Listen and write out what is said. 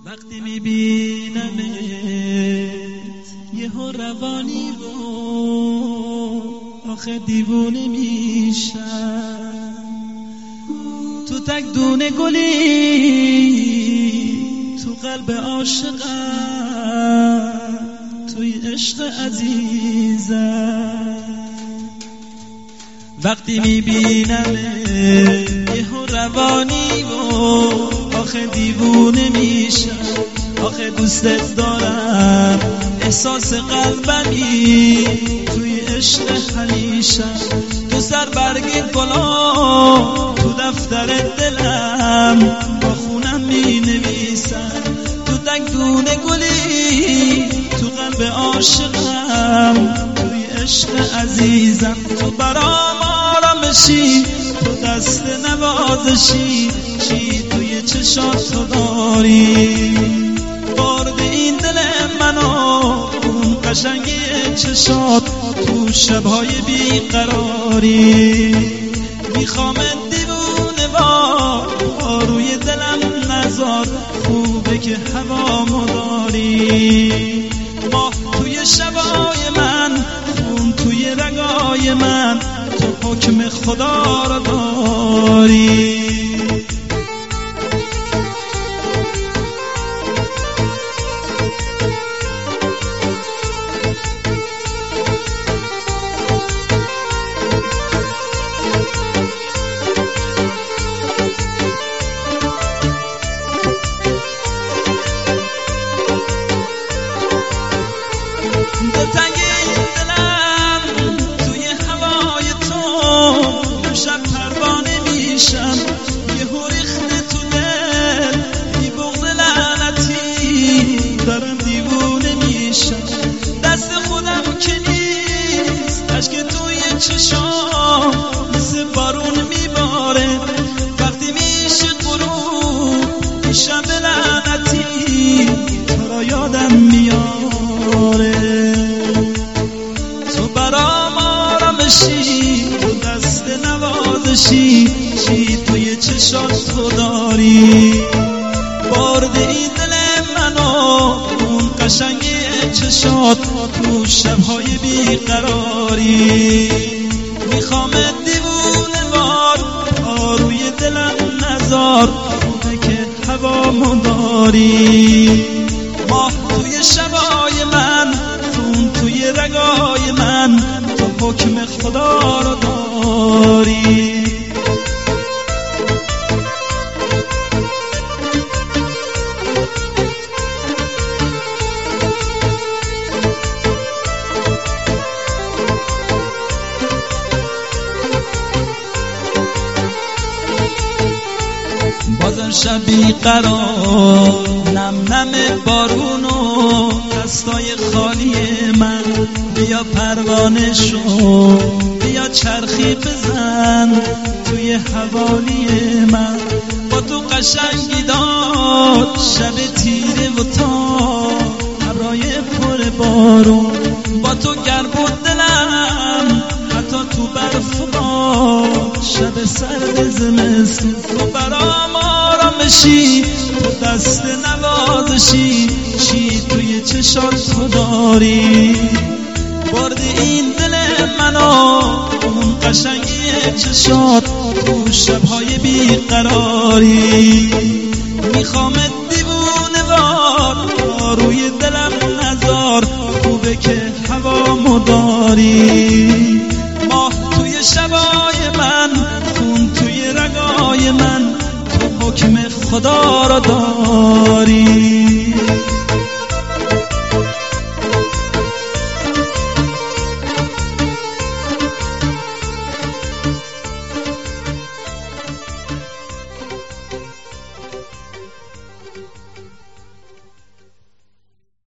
وقتی میبینمت یهو روانی و آخه دیوونه میشم. تو تک دونه گلی تو قلب عاشقم، توی عشق عزیزم. وقتی میبینمت یهو روانی و آخه دیوونه میشم. آخه دوستت دارم، احساس قلبمی توی عشق همیشم. تو سر برگ گلا تو دفتر دلم با خونم می نویسم. تو تک دونه گلی تو قلب عاشقم، توی عشق عزیزم. تو برام آرامشی، تو دست نوازشی، چی توی چشات تو داری. برد این دل منو اون قشنگی چشات تو شبهای بیقراری. میخوام دیوونه وار روی دلم نذار، خوبه که هوامو داری. ماه توی شبای من، خون توی رگای من، تو حکم خدا رو داری. دلتنگ دلم توی هوای تو، شب پروانه میشم. یهو ریخته تو دل بی بغض لعنتی، دارم دیوونه میشم. دست خودم که نیست، اشک توی چشام مثل بارون میباره. وقتی میشه غروب میشم به لعنتی، تو را یادم میاره. تو برام آرامشی، تو دست نوازشی، چی توی چشات تو داری. برد این دل منو اون قشنگی چشات تو شبهای بیقراری. میخوام دیوونه وار روی دلم نذار، خوبه که هوامو داری. ماه توی شبای من، خون توی رگای من، تو حکم خدا رو داری. بازم شبی قرار، نم نم بارون و دستای خالی من. بیا پروانه شو، بیا چرخی بزن توی حوالی من. با تو قشنگی داد شب تیره و تا ابرای پر بارون. با تو گرم بود دلم حتی تو برف و باد، شب سرد زمستون. تو برام آرامشی، تو دست نوازشی، چی توی چشات تو داری. برد این دل منو اون قشنگی چشات تو شبهای بیقراری. میخوام دیوونه وار روی دلم نذار، خوبه که هوامو داری. ماه توی شبای من، خون توی رگای من، تو حکم خدا رو داری.